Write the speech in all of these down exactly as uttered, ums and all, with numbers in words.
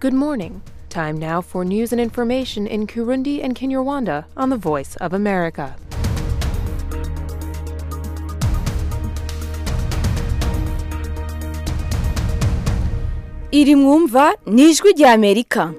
Good morning. Time now for news and information in Kirundi and Kinyarwanda on the Voice of America. Iri mwumva ni ijwi rya Amerika.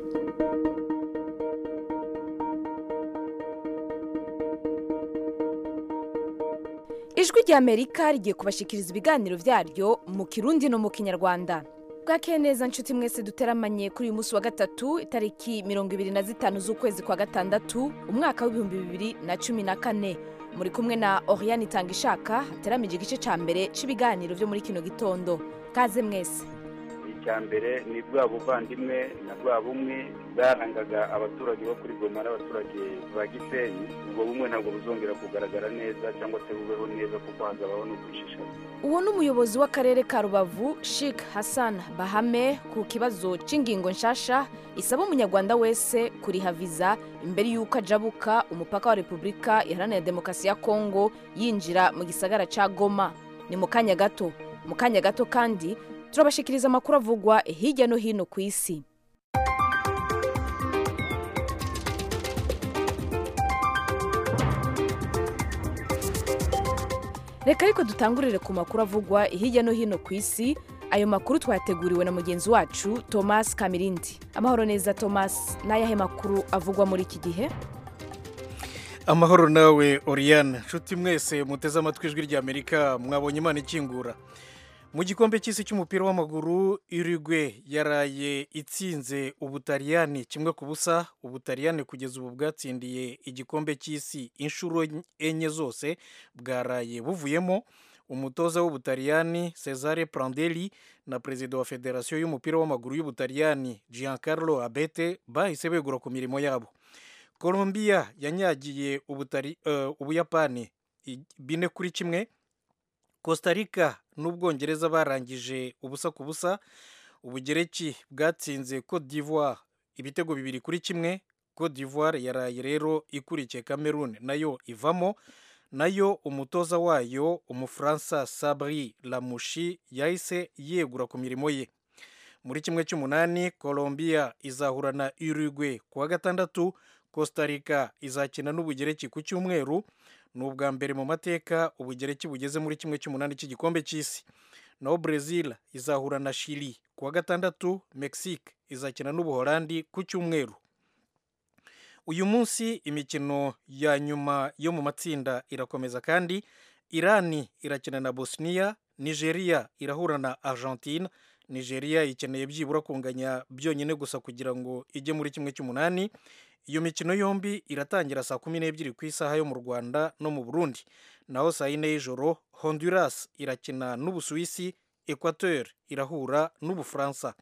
Ijwi rya Amerika rigiye kubashikiriza ibiganiro vyaryo mu Kirundi no mu Kinyarwanda. Bwakeye neza nshuti mwese duteramanye kuri uyu munsi wa gatatu itariki mirongo ibiri na zitanu z'ukwezi kwa gatandatu umwaka w'ibihumbi bibiri na cumi na kane. Muri kumwe na Oriane Itangishaka hateramije igice ca mbere c'ibiganiro vyo muri kino gitondo. Kaze mwese. Icyambere ni bwa buvandimwe na bwa bumwe bwarangaga abaturage bo kuri Goma n'abaturage ba Gisenyi. Ubwo bumwe ntabwo buzongera kugaragara neza cyangwa se bubeho neza kuko hazabaho no kwishishana. Uwo n'umuyobozi w'akarere ka Rubavu Sheikh Hassan Bahame ku kibazo c'ingingo nshasha isaba umunyarwanda wese kuriha visa imbere yuko ajabuka umupaka wa Republika Iharanira Demokarasi ya Kongo yinjira mu gisagara ca Goma. Ni mu kanya gato mu kanya gato kandi turabashikiriza amakuru avugwa hirya no hino ku isi. Reka ariko dutangurire ku makuru avugwa hirya no hino ku isi. Ayo makuru twateguriwe na mugenzi wacu Thomas Kamirindi. Amahoro neza Thomas, nayahe makuru avugwa muri iki gihe? Amahoro nawe Oriane, nshuti mwese muteze amatwi ijwi rya Amerika, mwabonye Imana ikingura. Mu gikombe cy'isi cy'umupira w'amaguru Uruguay yaraye itsinze Ubutaliyani kimwe ku busa. Ubutaliyani kugeza ubu bwatsindiye igikombe cy'isi inshuro enye zose bwaraye buvuyemo. Umutoza w'Ubutaliyani Cesare Prandelli na perezida wa Federasiyo y'umupira w'amaguru y'Ubutaliyani Giancarlo Abete bahise begura ku mirimo yabo. Colombia yanyagiye Ubutari uh, Ubuyapani bine kuri kimwe. Costa Rica n'Ubwongereza barangije ubusa ku busa. Ubugereki bwatsinze Cote d'Ivoire ibitego bibiri kuri kimwe. Cote d'Ivoire yaraye rero ikurikiye Cameroon nayo ivamo. Nayo umutoza wayo Umufaransa Sabri Lamouchi yahise yegura ku mirimo ye. Muri kimwe cy'umunani Colombia izahura na Uruguay kuwa gatandatu. Costa Rica izakina n'Ubugereki ku cyumweru. Ni ubwa mbere mu mateka Ubugereki bugeze muri kimwe cy'umunani cy'igikombe cy'isi. Naho Brazil izahura na Chili kuwa gatandatu. Mexique izakina n'Ubuholandi ku cyumweru. Uyu munsi imikino ya nyuma yo mu matsinda irakomeza kandi Irani irakina na Bosnia, Nigeria irahura na Argentine. Nigeria ikeneye byibura kunganya byonyine gusa kugira ngo ijye muri kimwe cy'umunani. Iyo mikino yombi iratangira saa kumi n'ebyiri ku isaha yo mu Rwanda no mu Burundi. Naho saa yine y'ijoro Honduras irakina n'Ubusuwisi, Equateur irahura n'Ubufaransa.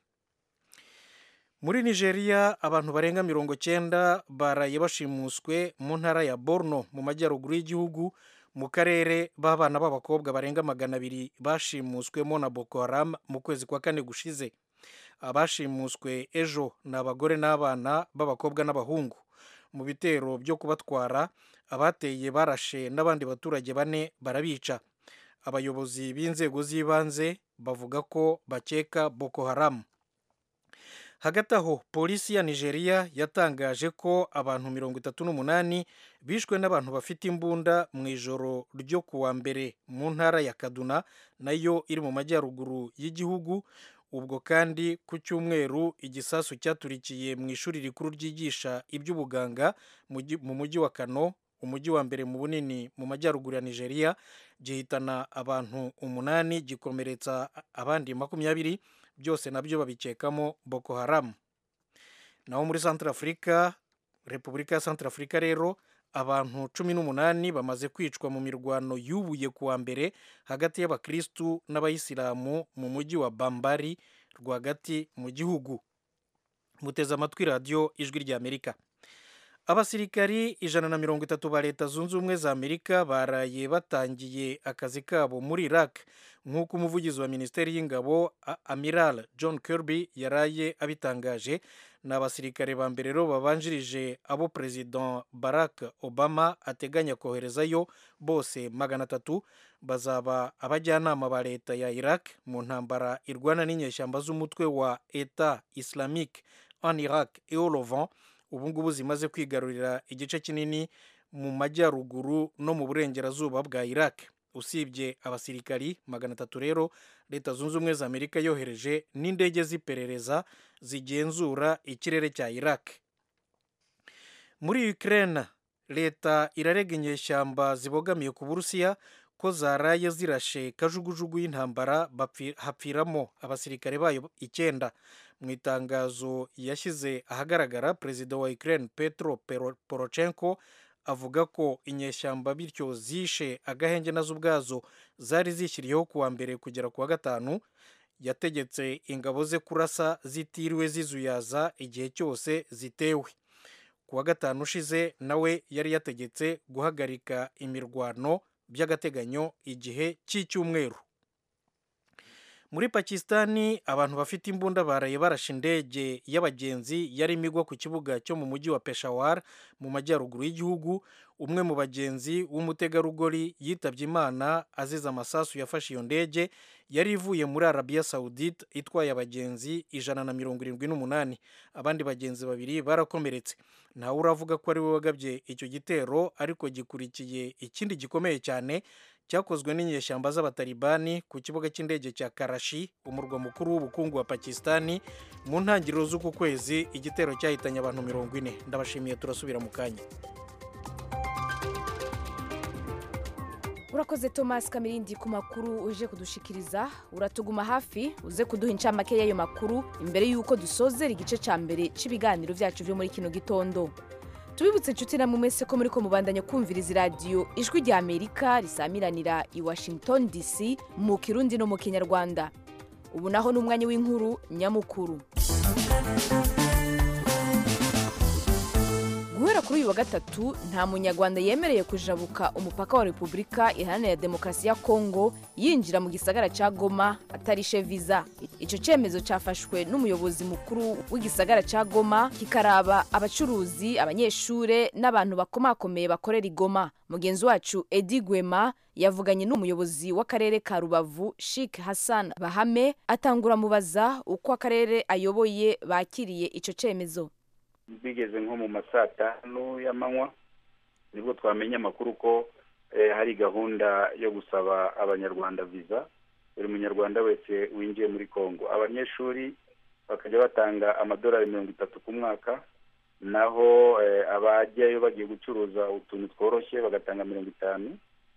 Muri Nigeria abantu barenga mirongo cyenda baraye bashimuswe mu ntara ya Borno mu majyaruguru y'igihugu. Mu karere b'abana b'abakobwa barenga magana abiri bashimuswemo na Boko Haram mu kwezi kwa kane gushize. Abashimuswe ejo ni abagore n'abana b'abakobwa n'abahungu. Mu bitero byo kubatwara abateye barashe n'abandi baturage bane barabica. Abayobozi b'inzego z'ibanze bavuga ko bakeka Boko Haram. Hagati aho polisi ya Nigeria yatangaje ko abantu mirongo itatu n'umunani bishwe n'abantu bafite imbunda mu ijoro ryo kuwa mbere mu ntara ya Kaduna nayo iri mu majyaruguru y'igihugu. Ubwo kandi ku cyumweru igisasu cyaturikiye mu ishuri rikuru ryigisha iby'ubuganga mu mujyi wa Kano, umujyi wa mbere mu bunini mu majyaruguru ya Nigeria, gihitana abantu umunani gikomeretsa abandi makumyabiri, byose nabyo babikekamo Boko Haram. Naho muri Centrafrica, Repubulika ya Centrafrica rero abantu cumi n'umunani bamaze kwicwa mu mirwano yubuye kuwa mbere hagati y'abakristu n'abayisilamu mu mujyi wa Bambari rwagati mu gihugu. Muteze amatwi radio ijwi rya Amerika. Abasirikari ijana na mirongo itatu ba Leta Zunze Ubumwe za Amerika baraye batangiye akazi kabo muri Iraq nk'uko umuvugizi wa Minisiteri y'Ingabo Amiral John Kirby yaraye abitangaje. Ni abasirikare ba mbere rero babanjirije abo President Barack Obama ateganya koherezayo bose magana atatu. Bazaba abajyanama ba leta ya Iraq mu ntambara irwana n'inyeshyamba z'umutwe wa Eta Islamique en Irak et au Levant ubu ngubu zimaze kwigarurira igice kinini mu majyaruguru no mu burengerazuba bwa Iraq. Usibye abasirikari magana atatu rero leta zunze ubumwe za Amerika yohereje n'indege z'iperereza zigenzura ikirere cya Iraq. Muri Ukraine leta irarega inyeshyamba zibogamiye ku Burusiya ko zaraye zirashe kajugujugu y'intambara hapfiramo abasirikare bayo icyenda. Mu itangazo yashyize ahagaragara perezida wa Ukraine Petro Poroshenko avuga ko inyeshyamba bityo zishe agahenge nazo ubwazo zari zishyiriyeho kuwa mbere kugera kuwa gatanu. Yategetse ingabo ze kurasa zitiriwe zizuyaza igihe cyose zitewe. Kuwa gatanu ushize nawe yari yategetse guhagarika imirwano by'agateganyo igihe cy'icyumweru. Muri Pakistani abantu bafite imbunda baraye barashe indege y'abagenzi yari imigwa ku kibuga cyo mu mujyi wa Peshawar mu majyaruguru y'igihugu. Umwe mu bagenzi w'umutegarugori yitabye Imana azize amasasu yafashe iyo ndege yari ivuye muri Arabia Saudite itwaye abagenzi ijana na mirongo irindwi n'umunani. Abandi bagenzi babiri barakomeretse. Ntawe uravuga ko ari we wagabye icyo gitero, ariko gikurikiye ikindi gikomeye cyane cyakozwe n'inyeshyamba z'abatalibani ku kibuga cy'indege cya Karachi, umurwa mukuru w'ubukungu wa Pakistani, mu ntangiriro z'uku kwezi. Igitero cyahitanye abantu mirongo ine. Ndabashimiye, turasubira mu kanya. Urakoze Thomas Kamirindi ku makuru uje kudushikiriza. Uratuguma hafi uze kuduha incamake y'ayo makuru imbere y'uko dusozera igice cya mbere cy'ibiganiro byacu byo muri kino gitondo. Tubibutse inshuti namwe mwese ko muri ko mubandanya kumviriza radio Ijwi rya Amerika risamiranira i Washington D C mu Kirundi no mu Kinyarwanda. Ubu naho n'umwanya w'inkuru nyamukuru. Guhera kuri uyu wa gatatu nta munyarwanda yemereye kujabuka umupaka wa Repubulika Iharanira Demokarasi ya Kongo yinjira mu gisagara ca Goma atarishe visa. Ico cemezo cyafashwe n'umuyobozi mukuru w'igisagara ca Goma kikaraba abacuruzi, abanyeshure n'abantu bakomakomeye bakorera i Goma. Mugenzi wacu Edi Gwema yavuganye n'umuyobozi w'akarere ka Rubavu Sheikh Hassan Bahame atangura mubaza uko akarere ayoboye bakiriye ico cemezo. Bigeze nko mu masaa atanu y'amanywa nibwo twamenye amakuru ko eh, hari gahunda yo gusaba abanyarwanda visa. Buri munyarwanda wese winjiye muri Kongo, abanyeshuri bakajya batanga amadolari mirongo itatu ku mwaka, naho eh, abajyayo bagiye gucuruza utuntu tworoshye bagatanga mirongo itanu,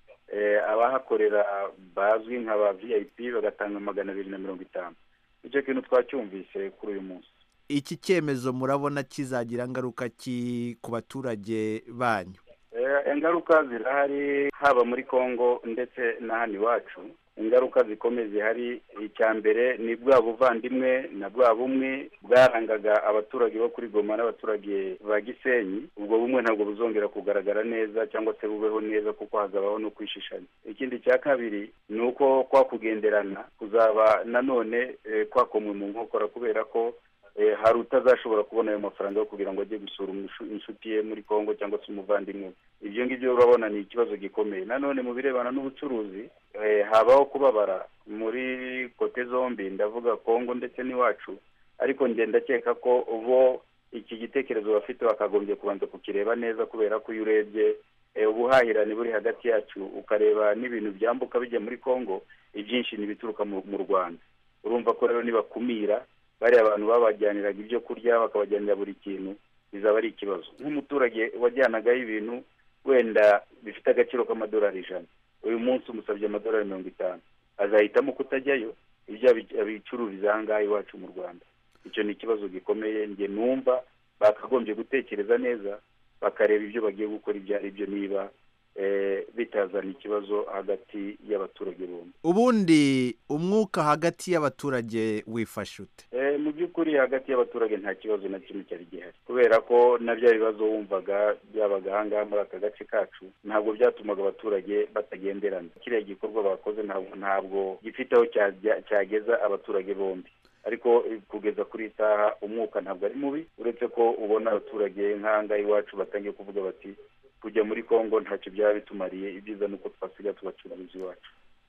eh, abahakorera bazwi nk'aba V I P bagatanga magana abiri na mirongo itanu. Icyo kintu twacyumvise kuri uyu munsi. Iki cyemezo murabona kizagira ngaruka ki ku baturage banyu? Eh, ingaruka zirahari haba muri Kongo ndetse na hano iwacu. Ingaruka zikomeye zihari, icya mbere ni bwa buvandimwe na bwa bumwe bwarangaga abaturage bo kuri Goma n'abaturage ba Gisenyi. Ubwo bumwe ntabwo buzongera kugaragara neza cyangwa se bubeho neza kuko hagabaho no kwishishanya. Ikindi cya kabiri ni uko kwa kugenderana kuzaba nanone eh, kwakomwe mu nkokora kubera ko Eh, hari utazashobora kubona ayo mafaranga yo kugira ngo ajye gusura inshuti ye muri Kongo cyangwa se umuvandimwe. Ibyo ngibyo urabona ni ikibazo gikomeye. Nanone mu birebana n'ubucuruzi eh, habaho kubabara muri kote zombi, ndavuga Kongo ndetse n'iwacu, ariko nge ndakeka ko ubo iki gitekerezo bafite bakagombye kubanza kukireba neza kubera ko iyo urebye eh, ubuhahirane buri hagati yacu ukareba n'ibintu byambuka bijya muri Kongo, ibyinshi nibituruka mu, mu Rwanda. Urumva ko rero nibakumira bari abantu babajyaniraga ibyo kurya bakabajyanira buri kintu bizaba ari ikibazo. Nk'umuturage wajyanagaho ibintu wenda bifite agaciro k'amadolari ijana, uyu munsi umusabye amadolari mirongo itanu, azahitamo kutajyayo ibyo abicururiza aha ngaha iwacu mu Rwanda. Icyo ni ikibazo gikomeye. Nge numva bakagombye gutekereza neza bakareba ibyo bagiye gukora ibyo ari byo, niba eh, bitazana ikibazo hagati y'abaturage bombi. Ubundi umwuka hagati y'abaturage wifashe ute? Eh, mu by'ukuri hagati y'abaturage nta kibazo na kimwe cyari gihari, kubera ko nabyo bibazo wumvaga byabaga ahangaha muri aka gace kacu ntabwo byatumaga abaturage batagenderana. Kiriya gikorwa bakoze ntabwo ntabwo gifite aho cyageza abaturage bombi, ariko kugeza kuri isaha umwuka ntabwo ari mubi, uretse ko ubona abaturage nk'ahangaha iwacu batangiye kuvuga bati kujya muri Kongo ntacyo byaba bitumariye, ibyiza nuko twasiga tubacururiza iwacu.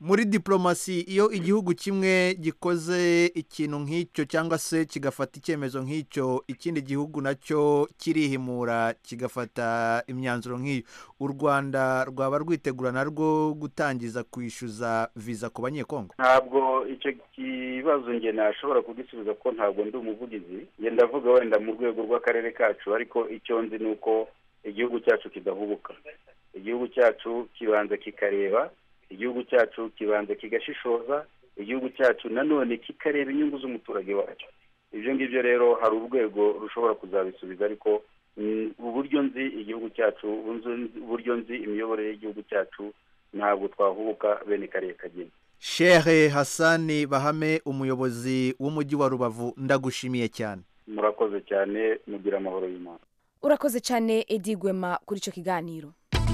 muri diplomasi iyo igihugu kimwe gikoze ikintu nk'icyo cyangwa se kigafata icyemezo nk'icyo, ikindi gihugu nacyo kirihimura kigafata imyanzuro nk'iyo, u Rwanda rwaba rwitegura narwo gutangiza kwishyuza viza ku banyekongo? Ntabwo icyo kibazo nge nashobora kugisubiza ko ntabwo ndi umuvugizi, nge ndavuga wenda mu rwego rw'akarere kacu, ariko icyo nzi ni uko igihugu cyacu kidahubuka. Igihugu cyacu kibanza kikareba, igihugu cyacu kibanza kigashishoza, igihugu cyacu nanone kikareba inyungu z'umuturage wacyo. Ibyo ngibyo rero hari urwego rushobora kuzabisubiza, ariko uburyo nzi igihugu cyacu, uburyo nzi imiyoborere y'igihugu cyacu, ntabwo twahubuka bene kariya kageni. Sheikh Hassan Bahame, umuyobozi w'umujyi wa Rubavu, ndagushimiye cyane. Murakoze cyane, mugira amahoro y'Imana. Urakoze cyane Edi Gwema kuri icyo kiganiro.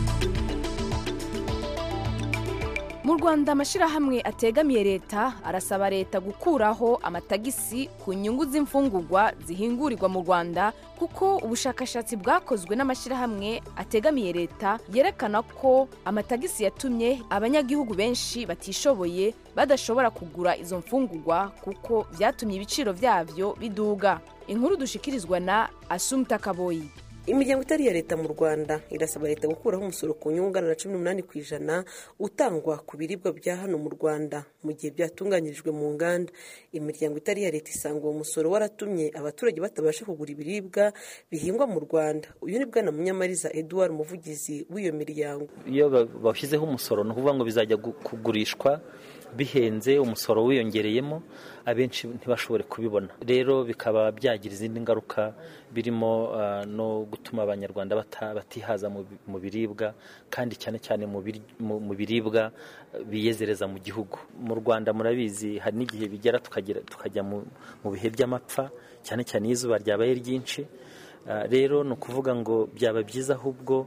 Mu Rwanda amashirahamwe ategamiye leta arasaba leta gukuraho amatagisi ku nyungu z'imfungurwa zihingurirwa mu Rwanda, kuko ubushakashatsi bwakozwe n'amashirahamwe ategamiye leta yerekana ko amatagisi yatumye abanyagihugu benshi batishoboye badashobora kugura izo mfungurwa, kuko byatumye ibiciro byavyo biduga. Inkuru dushikirizwa na Asumta Kaboyi. Imiryango itari ya leta mu Rwanda irasaba leta gukuraho umusoro ku nyungu ungana na cumi n'umunani ku ijana utangwa ku biribwa bya hano mu Rwanda mu gihe byatunganyirijwe mu nganda. Imiryango itari ya leta isanga uwo musoro waratumye abaturage batabasha kugura ibiribwa bihingwa mu Rwanda. Uyu ni Bwana Munyamariza Edouard, umuvugizi w'iyo miryango. Iyo bashyizeho umusoro no kuvuga ngo bizajya kugurishwa bihenze, umusoro wiyongereyemo, abenshi ntibashobore kubibona. Rero bikaba byagira izindi ngaruka, birimo uh, no gutuma abanyarwanda batihaza mu biribwa, kandi cyane cyane mu biribwa biyezereza mu gihugu. Mu Rwanda murabizi hari n'igihe bigera tukajya mu bihe by'amapfa, cyane cyane izuba ryabaye ryinshi. Uh, rero no kuvuga ngo byaba byiza ahubwo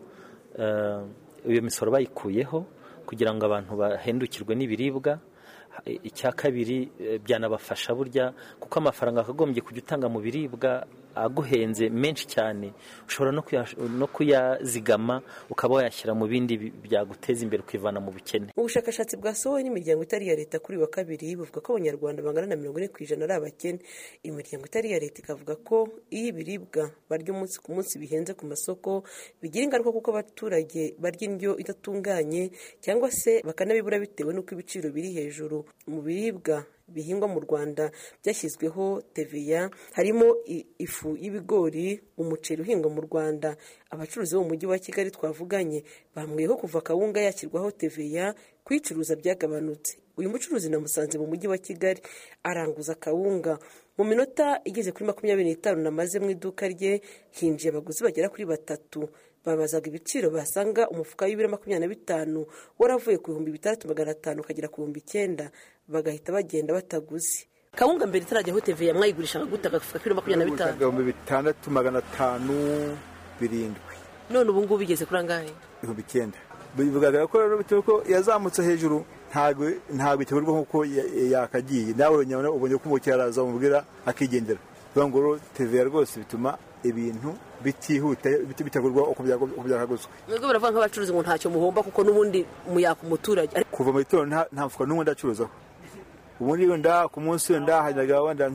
uh, iyo misoro bayikuyeho kugira ngo abantu bahendukirwe n'ibiribwa. Icya kabiri byanabafasha burya, kuko amafaranga akagombye kujya utanga mu biribwa aguhenze menshi cyane, ushobora no kuyazigama ukaba wayashyira mu bindi byaguteza imbere ukivana mu bukene. Ubushakashatsi bwasohowe n'imiryango itari ya leta kuri wa kabiri buvuga ko abanyarwanda bangana na mirongo ine ku ijana ari abakene. Imiryango itari ya leta ikavuga ko iyo ibiribwa barya umunsi ku munsi bihenze ku masoko bigira ingaruka, kuko abaturage barya indyo idatunganye cyangwa se bakanabibura bitewe n'uko ibiciro biri hejuru. Mu biribwa bihingwa mu Rwanda byashyizweho T V A harimo ifu y'ibigori, umuceri uhingwa mu Rwanda. Abacuruzi bo mu mujyi wa Kigali twavuganye bambwiyeho kuva kawunga yashyirwaho T V A kwicuruza byagabanutse. Uyu mucuruzi namusanze mu mujyi wa Kigali aranguza kawunga. Mu minota igeze kuri makumyabiri n'itanu namaze mu iduka rye hinjiye abaguzi bagera kuri batatu. Babazaga ibiciro, basanga umufuka w'ibiro makumyabiri na bitanu waravuye ku bihumbi bitandatu magana atanu ukagera ku bihumbi icyenda, bagahita bagenda bataguze. Kawunga mbere itarajyaho T V A mwayigurishaga gute agafuka k'ibiro makumyabiri na bitanu? Ibihumbi bitandatu magana atanu birindwi. None ubu ngubu bigeze kuri angahe? Ibihumbi icyenda. Bivugaga ko rero bitewe ko yazamutse hejuru, ntabwo ntabwo iteburwa nkuko yakagiye. Nawe nyabona ubonye ko umukiriya araza umubwira akigendera. Bivuga ngo T V A rwose bituma ibintu bitihuta bitagurwa uko byakaguzwe. Mwebwe baravuga nk'abacuruzi ngo ntacyo muhomba kuko n'ubundi muyaka umuturage. Kuva mu gitondo nta mfuka n'umwe ndacuruzaho. Ubundi wenda ku munsi wenda hajyaga wenda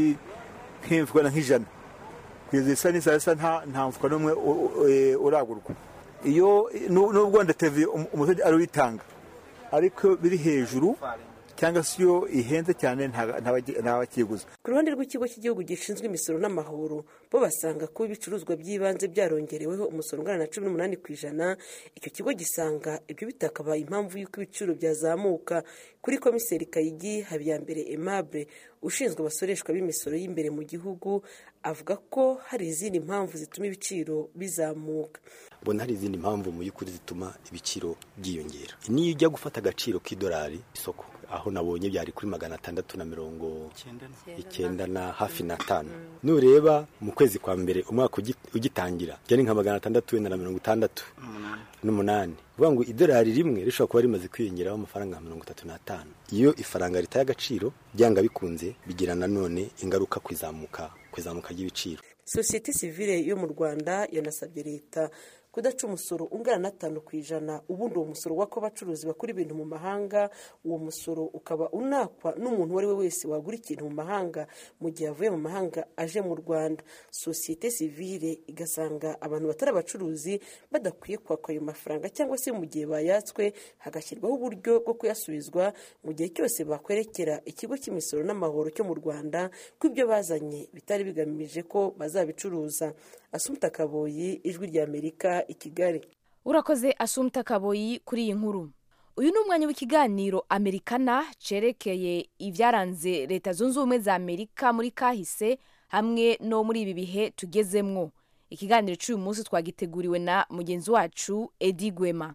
nk'imfuka nk'ijana. Kugeza isa n'isa nta nta mfuka n'umwe uragurwa. Iyo nubwo wenda T V A umuturage ari witanga, ariko biri hejuru cyangwa se iyo ihenze cyane ntabakiguza. Ku ruhande rw'ikigo cy'igihugu gishinzwe imisoro n'amahoro, bo basanga ko ibicuruzwa by'ibanze byarongereweho umusoro ungana na cumi n'umunani ku ijana. Icyo kigo gisanga ibyo bitakabaye impamvu y'uko ibiciro byazamuka. Kuri Komiseri Kayigi Habiyambere Aimable ushinzwe abasoreshwa b'imisoro y'imbere mu gihugu, avuga ko hari izindi mpamvu zituma ibiciro bizamuka. Bona hari izindi mpamvu mu y'ukuri zituma ibiciro byiyongera. Niyo ujya gufata agaciro k'idolari isoko, aho nabonye byari kuri magana atandatu na mirongo icyenda na hafi na tanu. Nureba mu kwezi kwa mbere umwaka ugitangira byari nka magana atandatu wenda na mirongo itandatu n'umunani. Vuga ngo idolari rimwe rishobora kuba rimaze kwiyongeraho amafaranga mirongo itatu n'atanu. Iyo ifaranga ritaye agaciro byanga bikunze bigira nanone ingaruka kwizamuka kwizamuka ry'ibiciro. Societe civile yo mu Rwanda yanasabye leta kudaca umusoro ungana na tanu ku ijana. Ubundi uwo musoro wako abacuruzi bakora ibintu mu mahanga, uwo musoro ukaba unakwa n'umuntu uwo ari we wese wagura ikintu mu mahanga mu gihe avuye mu mahanga aje mu Rwanda. Sosiyete sivile igasanga abantu batari abacuruzi badakwiye kwakwa ayo mafaranga, cyangwa se mu gihe bayatswe hagashyirwaho uburyo bwo kuyasubizwa mu gihe cyose bakwerekera ikigo cy'imisoro n'amahoro cyo mu Rwanda ko ibyo bazanye bitari bigamije ko bazabicuruza. Assumpta Kaboyi, Ijwi rya Amerika, i Kigali. Urakoze Assumpta Kaboyi kuri iyi nkuru. Uyu ni umwanya w'ikiganiro Amerikana cerekeye ibyaranze Leta Zunze Ubumwe za Amerika muri kahise hamwe no muri ibi bihe tugezemwo. Ikiganiro cy'uyu munsi twagiteguriwe na mugenzi wacu Edi Gwema.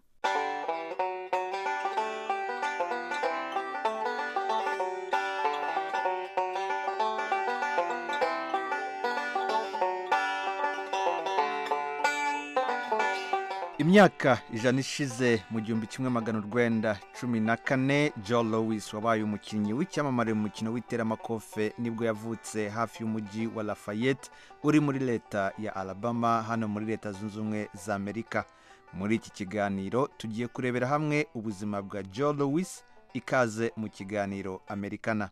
Imyaka ijana ishize mu gihumbi kimwe magana urwenda cumi na kane, Joe Louis wabaye umukinnyi w'icyamamare mu mukino w'iteramakofe nibwo yavutse hafi y'umujyi wa Lafayette uri muri leta ya Alabama hano muri Leta Zunze Ubumwe za Amerika. Muri iki kiganiro tugiye kurebera hamwe ubuzima bwa Joe Louis. Ikaze mu kiganiro Amerikana.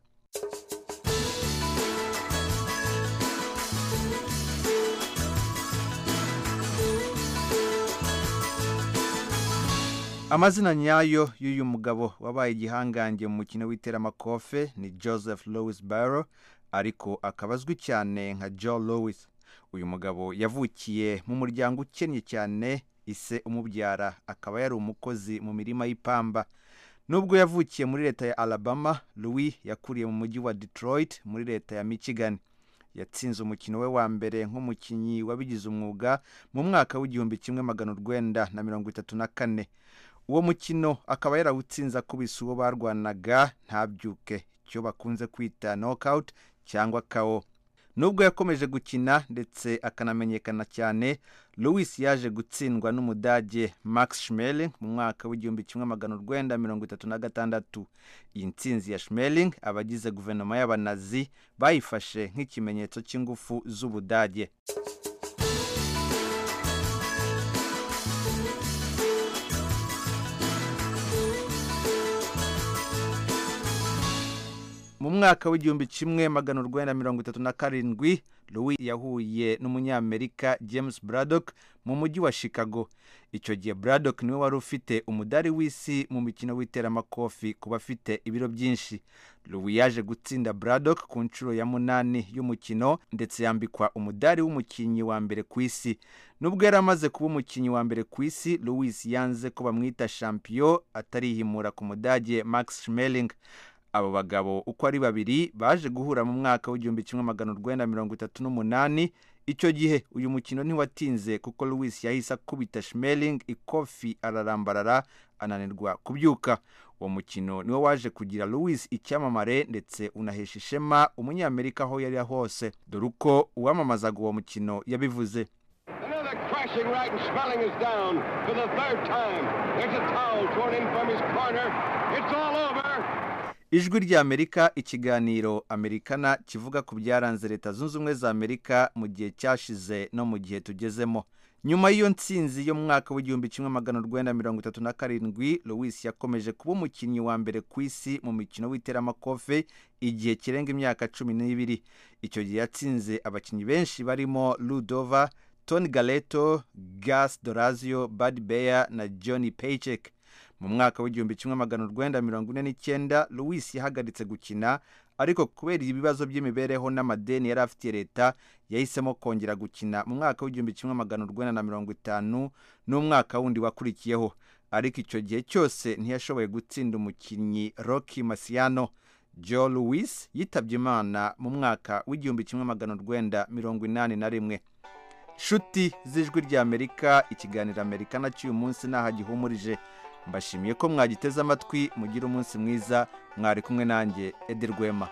Amazina nyayo y'uyu mugabo wabaye igihangange mu mukino w'iteramakofe ni Joseph Louis Barrow, ariko akabazwi cyane nka Joe Louis. Uyu mugabo yavukiye mu muryango ukennye cyane, ise umubyara akaba yari umukozi mu mirima y'ipamba. Nubwo yavukiye muri leta ya Alabama, Louis yakuriye mu mujyi wa Detroit muri leta ya Michigan. Yatsinze umukino we wa mbere nk'umukinnyi wabigize umwuga mu mwaka w'igihumbi kimwe magana urwenda na mirongo itatu na kane. Uwo mukino akaba yarawutsinze akubise uwo barwanaga ntabyuke, icyo bakunze kwita knockout cyangwa K O. Nubwo yakomeje gukina ndetse akanamenyekana cyane, Louis yaje gutsindwa n'umudage Max Schmeling mu mwaka w'igihumbi kimwe magana urwenda mirongo itatu na gatandatu. Iyi ntsinzi ya Schmeling abagize guverinoma y'abanazi bayifashe nk'ikimenyetso cy'ingufu z'Ubudage. Mu mwaka w'igihumbi kimwe magana urwenda mirongo itatu na karindwi, Louis yahuye n'umunyamerika James Braddock mu mujyi wa Chicago. Icyo gihe Braddock niwe wari ufite umudari w'isi mu mikino w'iteramakofi ku bafite ibiro byinshi. Louis yaje gutsinda Braddock ku nshuro ya munani y'umukino ndetse yambikwa umudari w'umukinnyi wa mbere ku isi. Nubwo yari amaze kuba umukinnyi wa mbere ku isi, Louis yanze ko bamwita champion atarihimura ku mudage Max Schmeling. Abo bagabo uko ari babiri baje guhura mu mwaka w'igihumbi kimwe magana urwenda mirongo itatu n'umunani. Icyo gihe uyu mukino ntiwatinze kuko Louis yahise akubita Schmeling ikofi ararambarara ananirwa kubyuka. Uwo mukino niwo waje kugira Louis icyamamare ndetse unahesha ishema umunyamerika aho yari hose, dore uko uwamamazaga uwo mukino yabivuze. Crashing right and Schmeling is down for the third time. There's a towel torn in from his corner. It's all over. Ijwi rya Amerika, ikiganiro Amerikana kivuga ku byaranze Leta Zunze Ubumwe za Amerika mu gihe cyashize no mu gihe tugezemo. Nyuma y'iyo ntsinzi yo mu mwaka w'igihumbi kimwe magana urwenda mirongo itatu na karindwi, Louis yakomeje kuba umukinnyi wa mbere ku isi mu mikino w'iteramakofe igihe kirenga imyaka cumi n'ibiri. Icyo gihe yatsinze abakinnyi benshi barimo Lou Dover, Tony Galletto, Gus Dorazio, Buddy Baer na Johnny Paycheck. Mu mwaka w'igihumbi kimwe magana urwenda mirongo ine n'icyenda, Louis yahagaritse gukina, ariko kubera ibibazo by'imibereho n'amadeni yari afitiye leta yahisemo kongera gukina mu mwaka w'igihumbi kimwe magana urwenda na mirongo itanu n'umwaka wundi wakurikiyeho. Ariko icyo gihe cyose ntiyashoboye gutsinda umukinnyi Rocky Marciano. Joe Louis yitabye Imana mu mwaka w'igihumbi kimwe magana urwenda mirongo inani na rimwe. Shuti z'Ijwi rya Amerika, ikiganiro Amerikana cy'uyu munsi naha gihumurije. Mbashimiye ko mwagiteze amatwi, mugira umunsi mwiza. Mwari kumwe nanjye Edi Rwema.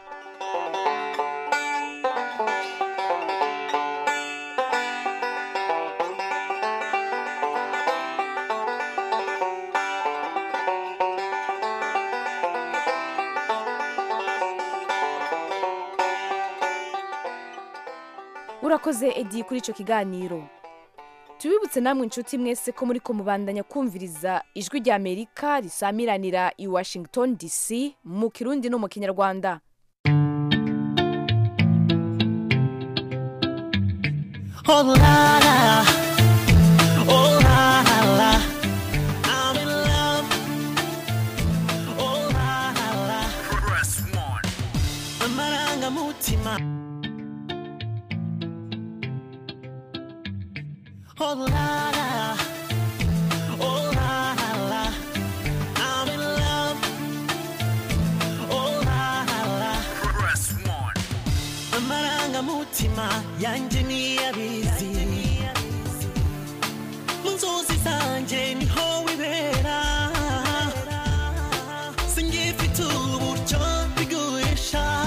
Urakoze Edi kuri ico kiganiro. tubibutse namwe inshuti mwese ko muri ko mubandanya kumviriza ijwi rya Amerika risamiranira i Washington D C mu Kirundi no mu Kinyarwanda. Oh la la, oh la la, I'm in love. Oh la la, press one. Amarangamutima. Oh la la, oh la la, I'm in love. Oh la la, press one. Amarangamutima yanjye niyabizi, munzozi zanje niho wibera, singifite uburyo biguhisha,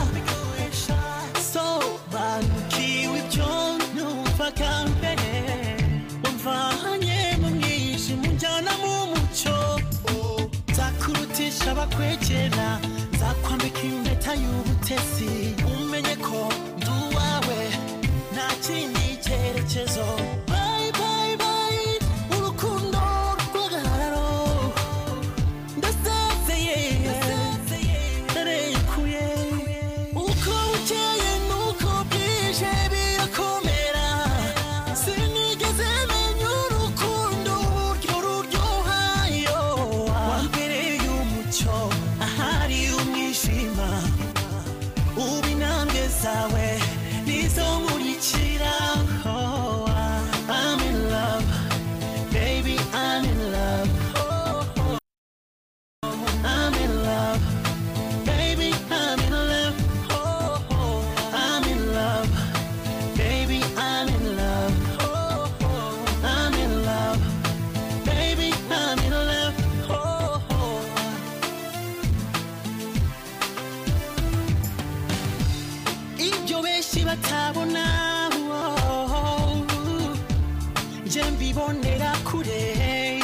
sobanukiwe ibyo numva kambere, wamvanye mu mwijima unjyana mu mucyo, nzakurutisha abakwegera, nzakwambika impeta y'ubutesi, umenye ko ndi uwawe nta kindi cyerekezo. Bye bye bye urukundo rw'agahararo, ndasezeye ndarekuye, uko bukeye nuko bwije birakomera, sinigeze menya urukundo uburyo ruryohayo, wambereye umucyo ahari umwijima, ubu intambwe zawe nizo nkurikira. Oh, I'm in love, baby, I'm in love. Oh, I'm in love, baby, I'm in love. Oh, I'm in love, baby, I'm in love. Oh, I'm in love, baby, I'm in love. Oh, ibyo benshi batabona, oh, je mbibonera kure,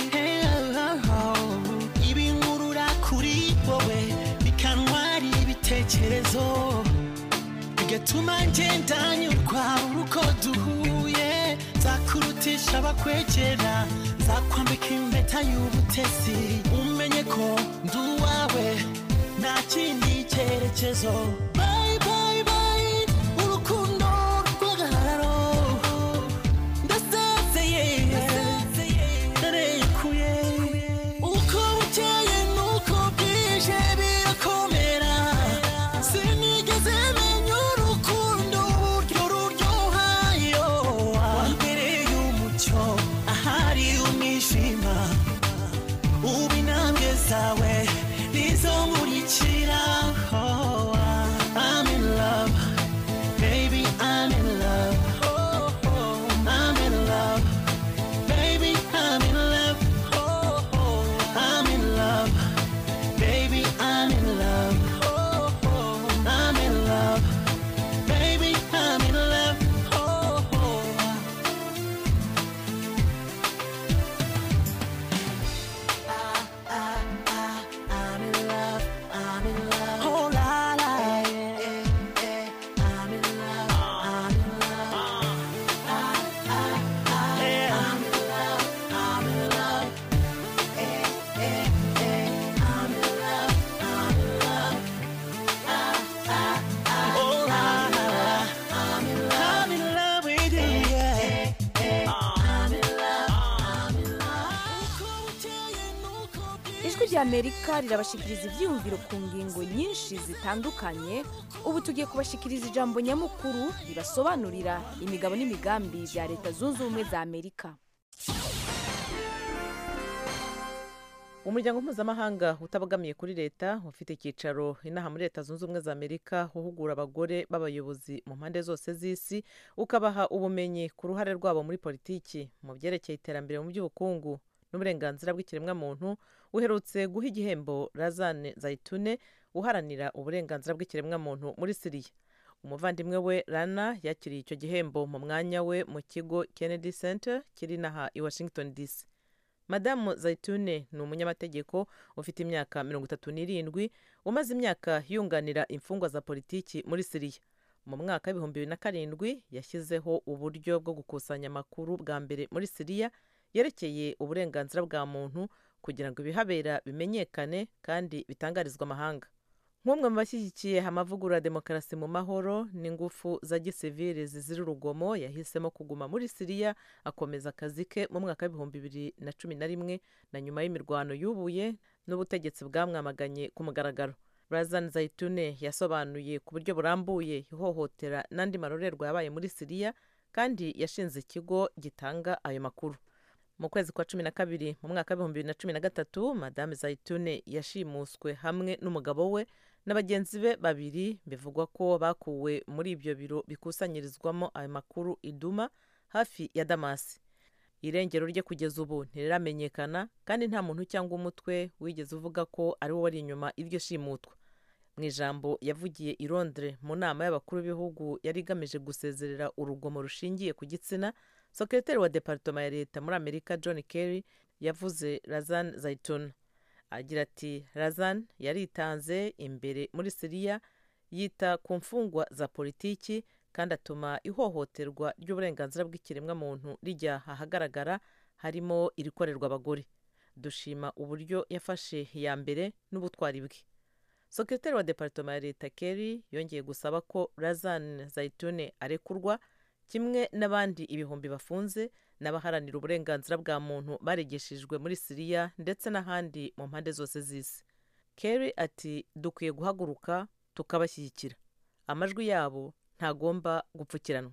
ibinkurura kuri wowe bikantwara ibitekerezo, bigatuma ngenda nyurwa uko duhuye, nzakurutisha abakwegera, nzakwambika impeta y'ubutesi, umenye ko ndi uwawe nta kindi cyerekezo. Bye bye bye urukundo rw'agahararo, ndasezeye ndarekuye, uko bukeye nuko bwije birakomera, sinigeze menya urukundo uburyo ruryohayo, wambereye umucyo ahari umwijima, ubu intambwe zawe nizo nkurikira. Oh, I'm in love, baby, I'm in love. Oh, I'm in love, baby, I'm in love. Oh, I'm in love, baby, I'm in love. Oh, I'm in love, baby, I'm in love. Oh, I, I, I'm in love, I'm in love. Oh la la, eh, eh, eh, I'm in love, I'm in love. I, I, I, I'm in love, I'm in love. Eh, eh, eh, I'm in love, I'm in love. I, I, I, oh la la, I'm in love, I'm in love with you, yeah. I'm in love, I'm in love. Ijwi rya Amerika rirabashikiriza ivyiyumviro ku ngingo nyinshi zitandukanye. Ubu tugiye kubashikiriza ijambo nyamukuru ribasobanurira imigabo n'imigambi bya Leta Zunze Ubumwe za Amerika. Umuryango mpuzamahanga utabogamiye kuri leta ufite icyicaro inaha muri Leta Zunze Ubumwe za Amerika uhugura abagore b'abayobozi mu mpande zose z'isi, ukabaha ubumenyi ku ruhare rwabo muri politiki mu byerekeye iterambere mu by'ubukungu n'uburenganzira bw'ikiremwamuntu, uherutse guha igihembo Razan Zaitouneh uharanira uburenganzira bw'ikiremwamuntu muri Syria. Umuvandimwe we Rana yakiriye icyo gihembo mu mwanya we mu kigo Kennedy Center kiri naha i Washington D C. Madamu Zaitouneh ni umunyamategeko ufite imyaka mirongo itatu n'irindwi, umaze imyaka yunganira imfungwa za politiki muri Syria. mu mwaka w'ibihumbi bibiri na karindwi yashyizeho uburyo bwo gukusanya amakuru bwa mbere muri siriya yerekeye uburenganzira bwa muntu kugira ngo ibihabera bimenyekane kandi bitangarizwe amahanga. nk'umwe mu bashyigikiye amavugurura ya demokarasi mu mahoro n'ingufu za gisivili zizira urugomo yahisemo kuguma muri siriya akomeza akazi ke mu mwaka w'ibihumbi bibiri na cumi na rimwe na nyuma y'imirwano yubuye n'ubutegetsi bwamwamaganye ku mugaragaro. Razan Zaitouneh yasobanuye ku buryo burambuye ihohotera n'andi marorerwa yabaye muri siriya kandi yashinze ikigo gitanga ayo makuru. Mu kwezi kwa cumi na kabiri mu mwaka w'ibihumbi bibiri na cumi na gatatu Madame Zaitouneh yashimuswe hamwe n'umugabo we na bagenzi be babiri, bivugwa ko bakuwe muri ibyo biro bikusanyirizwamo ayo makuru iduma hafi ya Damasi. Irengero rye kugeza ubu ntiriramenyekana kandi nta muntu cyangwa umutwe wigeze uvuga ko ari wo wari inyuma iryo shimutwa. Mu ijambo yavugiye i Londres mu nama y'abakuru b'ibihugu yari igamije gusezerera urugomo rushingiye ku gitsina, Sekretari wa Departoma ya Leta muri Amerika John Kerry yavuze Razan Zaitouneh agira ati Razan yaritanze imbere muri Siriya, yita ku mfungwa za politiki kandi atuma ihohoterwa ry'uburenganzira bw'ikiremwa muntu rijya ahagaragara, harimo irikorerwa abagore. Dushima uburyo yafashe ya mbere n'ubutwari bwe. Sekretari wa Departoma ya Leta Kerry yongeye gusaba ko Razan Zaitouneh arekurwa kimwe n'abandi ibihumbi bafunze n'abaharanira uburenganzira bwa muntu baregeshejwe muri Siriya ndetse n'ahandi mu mpande zose z'isi. Kerry ati dukwiye guhaguruka tukabashyigikira, amajwi yabo ntagomba gupfukiranwa.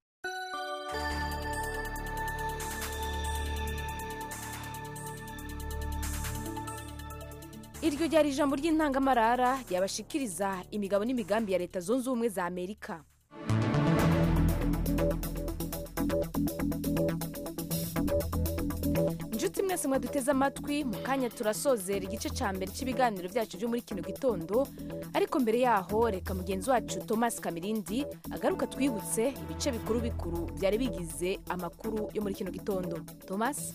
Iryo ryari ijambo ry'intangamarara ryabashikiriza imigabo n'imigambi ya Leta Zunze Ubumwe za Amerika. Njuti mwese mwaduteze amatwi, mu kanya turasozera igice ca mbere cy'ibiganiro byacu byo muri kino gitondo, ariko mbere yaho reka mugenzi wacu Thomas Kamirindi agaruka twibutse ibice bikuru bikuru byari bigize amakuru yo muri kino gitondo. Thomas?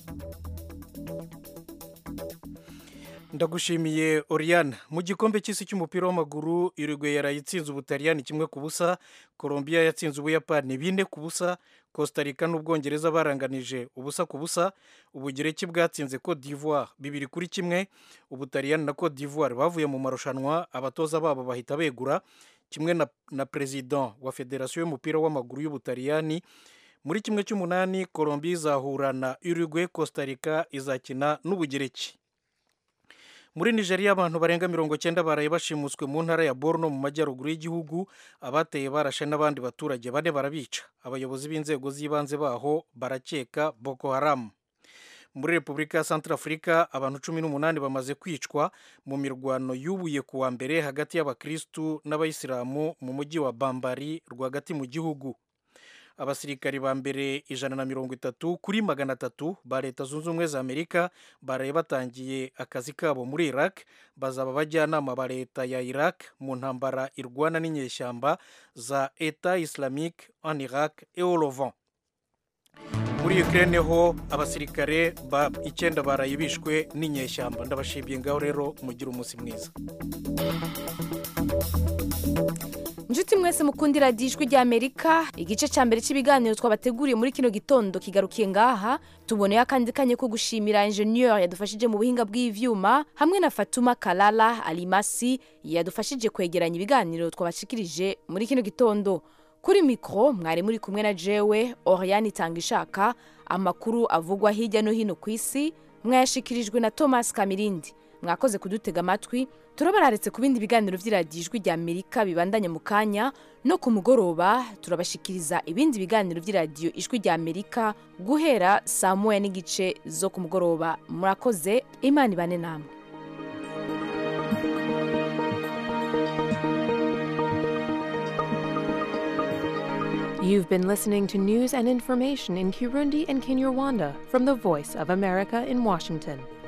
Ndagushimiye Oriana. Mu gikombe cy'isi cy'umupira w'amaguru Uruguay yarayitsinze Ubutaliyani kimwe ku busa, Colombia yatsinze Ubuyapani bine ku busa, Costa Rica n'Ubwongereza baranganije ubusa ku busa, Ubugereki bwatsinze Cote d'Ivoire bibiri kuri kimwe, Ubutaliyani na Cote d'Ivoire bavuye mu marushanwa, abatoza babo bahita begura kimwe na, na president wa Federasiyo y'umupira w'amaguru y'Ubutaliyani. Muri kimwe cy'umunani Colombia izahura na Uruguay, Costa Rica izakina n'Ubugereki. Muri Nigeria abantu barenga mirongo cyenda baraye bashimuswe mu ntara ya Borno mu majyaruguru y'igihugu, abateye barashe n'abandi baturage bane barabica. Abayobozi b'inzego z'ibanze baho barakeka Boko Haram. Muri Repubulika ya Centrafrica abantu cumi n'umunani bamaze kwicwa mu mirwano yubuye ku wa mbere hagati y'abakristu n'abayisilamu mu mujyi wa Bambari rwagati mu gihugu. Abasirikari ba mbere ijana na mirongo itatu kuri magana atatu ba Leta Zunze Ubumwe za Amerika baraye batangiye akazi kabo muri Iraq, bazaba bajyanama ba Leta ya Iraq mu ntambara irwana n'inyeshyamba za Etat Islamique en Iraq et au Levant. Muri Ukraine ho abasirikare ba icyenda baraye bishwe n'inyeshyamba. Ndabashimiye ngaho rero mugira umunsi mwiza. Njuti mwese mukundira dijwi rya Amerika, igice ca mbere cy'ibiganiro twabateguriye muri kino gitondo kigarukiye ngaha. Tuboneye akandi kanye ko gushimira ingenieur yadufashije mu buhinga bw'ivyuma hamwe na Fatuma Kalala Alimasi yadufashije kwegeranya ibiganiro twabashikirije muri kino gitondo. Kuri mikro mwari muri kumwe na jewe Oriane Tangishaka. Amakuru avugwa hirya no hino ku isi mwayashikirijwe na Thomas Kamirindi. Mwakoze kudutega amatwi. Turabararetse ku bindi biganiro vy'iradijwi rya Amerika bibandanya mu kanya, no ku mugoroba turabashikiriza ibindi biganiro vy'iradiyo ijwi rya Amerika guhera saa moya n'igice zo ku mugoroba. Murakoze, Imana ibane namwe. You've been listening to news and information in Kirundi and Kinyarwanda from the Voice of America in Washington.